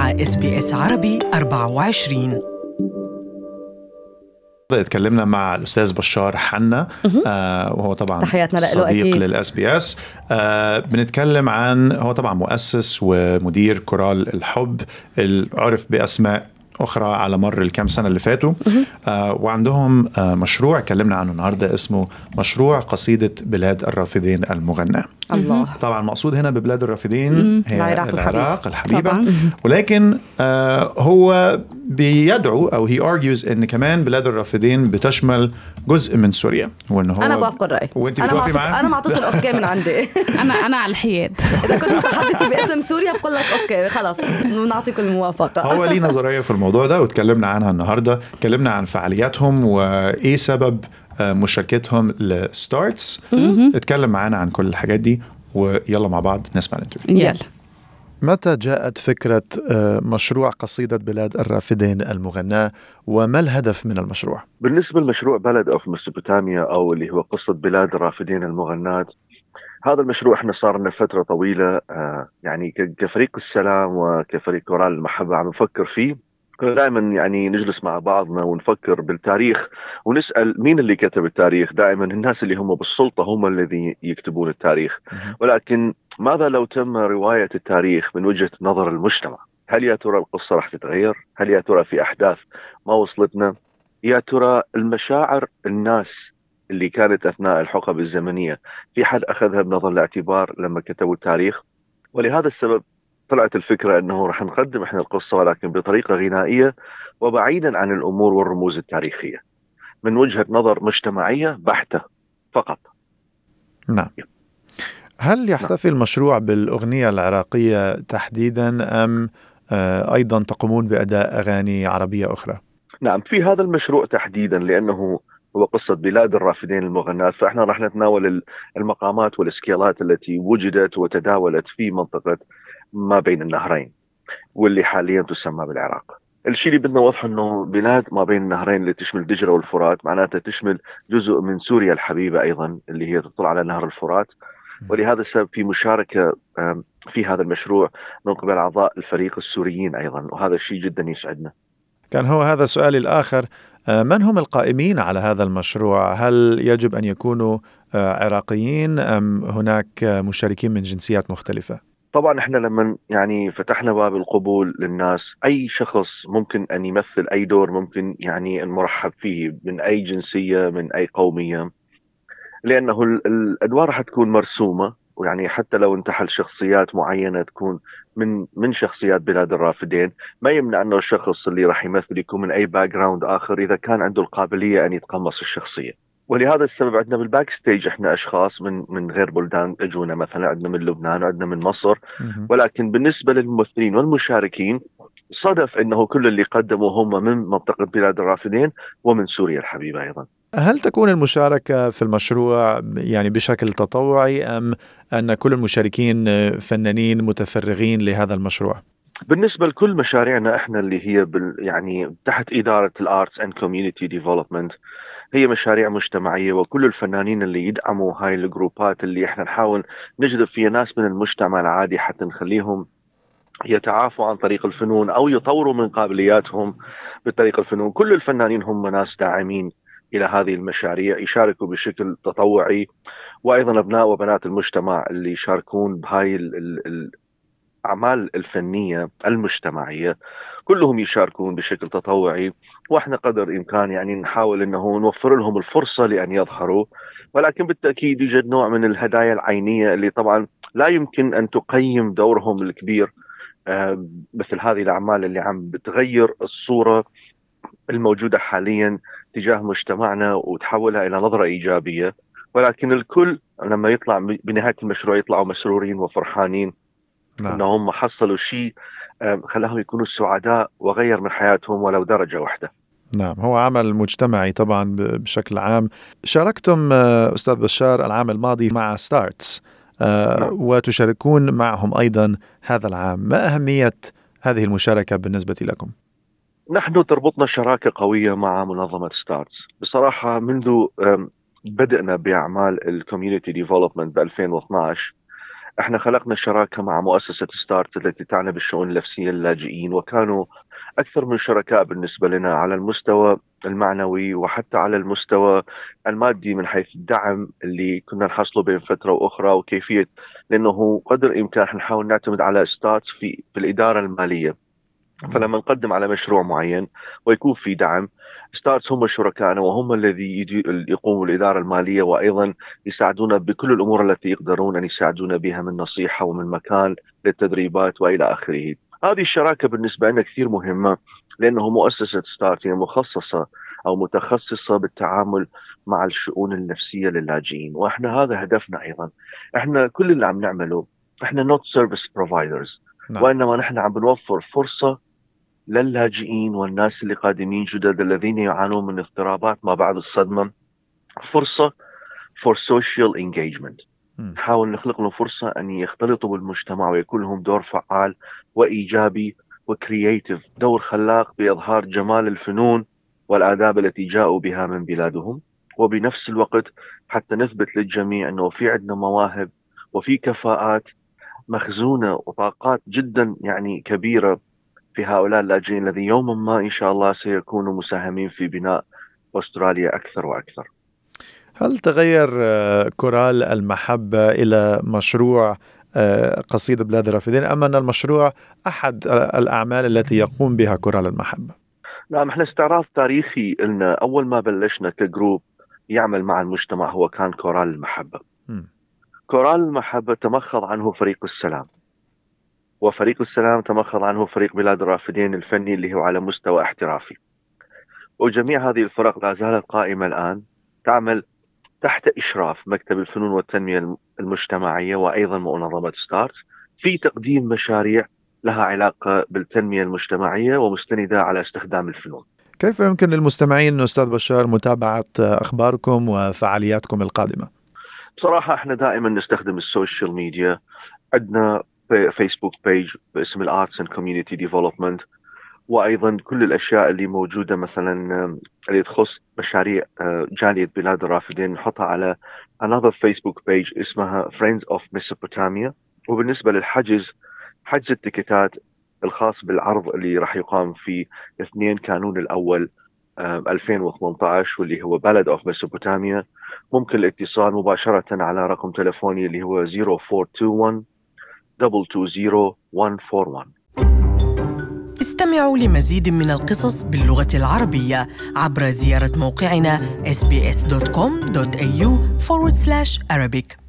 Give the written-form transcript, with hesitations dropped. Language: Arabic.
مع SBS عربي 24. اتكلمنا مع الأستاذ بشار حنا وهو طبعا صديق للأس بي اس. بنتكلم عن هو طبعا مؤسس ومدير كورال الحب العرف بأسماء أخرى على مر الكام سنة اللي فاتوا. وعندهم مشروع اتكلمنا عنه النهاردة اسمه مشروع قصيدة بلاد الرافدين المغناة. الله. طبعا المقصود هنا ببلاد الرافدين هي العراق الحبيبة. ولكن هو بيدعو أو he argues إن كمان بلاد الرافدين بتشمل جزء من سوريا، وإن هو أنا بوافق الرأي. وأنت بتوافقي معاه؟ أنا معطيك الأوكي من عندي. أنا على الحياد. إذا كنت متحدثي باسم سوريا بقول لك أوكي خلاص نعطيك الموافقة. هو ليه نظرية في الموضوع ده وتكلمنا عنها النهاردة. تكلمنا عن فعالياتهم وإيه سبب مشاركتهم لستارتس. اتكلم معانا عن كل الحاجات دي ويلا مع بعض نسمع الانترفيو. يلا. متى جاءت فكرة مشروع قصيدة بلاد الرافدين المغناة وما الهدف من المشروع؟ بالنسبة لمشروع بلد أوف ميسوبوتاميا أو اللي هو قصة بلاد الرافدين المغناة، هذا المشروع احنا صار لنا فترة طويلة يعني كفريق السلام وكفريق كورال المحبة عم نفكر فيه. كنا دائما يعني نجلس مع بعضنا ونفكر بالتاريخ ونسأل مين اللي كتب التاريخ. دائما الناس اللي هم بالسلطة هم الذي يكتبون التاريخ، ولكن ماذا لو تم رواية التاريخ من وجهة نظر المجتمع؟ هل يا ترى القصة راح تتغير؟ هل يا ترى في أحداث ما وصلتنا؟ يا ترى المشاعر الناس اللي كانت أثناء الحقب الزمنية في حد أخذها بنظر الاعتبار لما كتبوا التاريخ؟ ولهذا السبب طلعت الفكرة أنه رح نقدم إحنا القصة ولكن بطريقة غنائية وبعيدا عن الأمور والرموز التاريخية، من وجهة نظر مجتمعية بحتة فقط. نعم. هل يحتفي المشروع بالأغنية العراقية تحديدا أم أيضا تقومون بأداء أغاني عربية أخرى؟ نعم، في هذا المشروع تحديدا لأنه هو قصة بلاد الرافدين المغناة، فإحنا رح نتناول المقامات والسكيلات التي وجدت وتداولت في منطقة ما بين النهرين واللي حاليا تسمى بالعراق. الشيء اللي بدنا نوضحه انه بلاد ما بين النهرين اللي تشمل دجلة والفرات معناتها تشمل جزء من سوريا الحبيبة ايضا اللي هي تطل على نهر الفرات. ولهذا السبب في مشاركة في هذا المشروع من قبل اعضاء الفريق السوريين ايضا، وهذا الشيء جدا يسعدنا. كان هو هذا سؤالي الآخر، من هم القائمين على هذا المشروع؟ هل يجب أن يكونوا عراقيين أم هناك مشاركين من جنسيات مختلفة؟ طبعا احنا لما يعني فتحنا باب القبول للناس، اي شخص ممكن ان يمثل اي دور ممكن يعني المرحب فيه من اي جنسية من اي قومية، لانه الادوار راح تكون مرسومة، ويعني حتى لو انتحل شخصيات معينة تكون من شخصيات بلاد الرافدين ما يمنع انه الشخص اللي راح يمثل يكون من اي باك جراوند اخر اذا كان عنده القابلية ان يتقمص الشخصية. ولهذا السبب عندنا بالباك ستيج احنا اشخاص من غير بلدان اجونا، مثلا عندنا من لبنان وعندنا من مصر، ولكن بالنسبه للممثلين والمشاركين صدف انه كل اللي قدموا هم من منطقه بلاد الرافدين ومن سوريا الحبيبه ايضا. هل تكون المشاركة في المشروع يعني بشكل تطوعي أم أن كل المشاركين فنانين متفرغين لهذا المشروع؟ بالنسبة لكل مشاريعنا احنا اللي هي يعني تحت إدارة الارتس اند كوميونيتي ديفلوبمنت، هي مشاريع مجتمعية، وكل الفنانين اللي يدعموا هاي الجروبات اللي احنا نحاول نجذب فيها ناس من المجتمع العادي حتى نخليهم يتعافوا عن طريق الفنون أو يطوروا من قابلياتهم بطريق الفنون. كل الفنانين هم ناس داعمين إلى هذه المشاريع، يشاركوا بشكل تطوعي، وأيضا أبناء وبنات المجتمع اللي يشاركون بهاي الأعمال الفنية المجتمعية كلهم يشاركون بشكل تطوعي، واحنا قدر الامكان يعني نحاول انه نوفر لهم الفرصه لان يظهروا. ولكن بالتاكيد يوجد نوع من الهدايا العينيه اللي طبعا لا يمكن ان تقيم دورهم الكبير مثل هذه الاعمال اللي عم بتغير الصوره الموجوده حاليا تجاه مجتمعنا وتحولها الى نظره ايجابيه. ولكن الكل لما يطلع بنهايه المشروع يطلعوا مسرورين وفرحانين انهم حصلوا شيء خلاهم يكونوا سعداء وغير من حياتهم ولو درجة واحدة. نعم، هو عمل مجتمعي طبعا بشكل عام. شاركتم أستاذ بشار العام الماضي مع ستارتس وتشاركون معهم أيضا هذا العام. ما أهمية هذه المشاركة بالنسبة لكم؟ نحن تربطنا شراكة قوية مع منظمة ستارتس بصراحة منذ بدأنا بأعمال الكوميونيتي ديفلوبمنت ب 2012. احنا خلقنا شراكة مع مؤسسة ستارت التي تعنى بالشؤون النفسية للاجئين، وكانوا أكثر من شركاء بالنسبة لنا على المستوى المعنوي وحتى على المستوى المادي، من حيث الدعم اللي كنا نحصله بين فترة وأخرى وكيفية، لأنه قدر الإمكان نحاول نعتمد على ستارت في الإدارة المالية. فلما نقدم على مشروع معين ويكون في دعم، ستارتس هم شركائنا وهم الذي يقوموا بالإدارة المالية، وأيضا يساعدونا بكل الأمور التي يقدرون أن يساعدونا بها من نصيحة ومن مكان للتدريبات وإلى آخره. هذه الشراكة بالنسبة لنا كثير مهمة، لأنه مؤسسة ستارت هي مخصصة أو متخصصة بالتعامل مع الشؤون النفسية للاجئين، وإحنا هذا هدفنا. أيضا إحنا كل اللي عم نعمله إحنا not service providers، وإنما نحن عم بنوفر فرصة للاجئين والناس اللي قادمين جدد الذين يعانون من اضطرابات ما بعد الصدمة، فرصة for social engagement. نحاول نخلق لهم فرصة أن يختلطوا بالمجتمع ويكون لهم دور فعال وإيجابي وكرياتيف، دور خلاق بإظهار جمال الفنون والآداب التي جاءوا بها من بلادهم. وبنفس الوقت حتى نثبت للجميع أنه في عندنا مواهب وفي كفاءات مخزونة وطاقات جدا يعني كبيرة في هؤلاء اللاجئين الذين يوما ما إن شاء الله سيكونوا مساهمين في بناء أستراليا أكثر وأكثر. هل تغير كورال المحبة إلى مشروع قصيدة بلاد الرافدين، أم أن المشروع أحد الأعمال التي يقوم بها كورال المحبة؟ نعم، احنا استعراض تاريخي لنا أول ما بلشنا كجروب يعمل مع المجتمع هو كان كورال المحبة. كورال المحبة تمخض عنه فريق السلام، وفريق السلام تمخض عنه فريق بلاد الرافدين الفني اللي هو على مستوى احترافي. وجميع هذه الفرق لا زالت قائمة الآن تعمل تحت إشراف مكتب الفنون والتنمية المجتمعية وأيضا منظمة ستارت في تقديم مشاريع لها علاقة بالتنمية المجتمعية ومستندة على استخدام الفنون. كيف يمكن للمستمعين أستاذ بشار متابعة أخباركم وفعالياتكم القادمة؟ بصراحة احنا دائما نستخدم السوشيال ميديا. عندنا فيسبوك بيج باسم الارتس اند كوميونيتي ديفلوبمنت، وايضا كل الاشياء اللي موجوده مثلا اللي تخص مشاريع جاليه بلاد الرافدين نحطها على another فيسبوك بيج اسمها Friends of Mesopotamia. وبالنسبه للحجز، حجز التيكيتات الخاص بالعرض اللي راح يقام في 2 كانون الاول 2018 واللي هو بلد اوف ميسوبوتاميا، ممكن الاتصال مباشره على رقم تلفوني اللي هو 0421 220 141. استمعوا لمزيد من القصص باللغة العربية عبر زيارة موقعنا sbs.com.au/Arabic.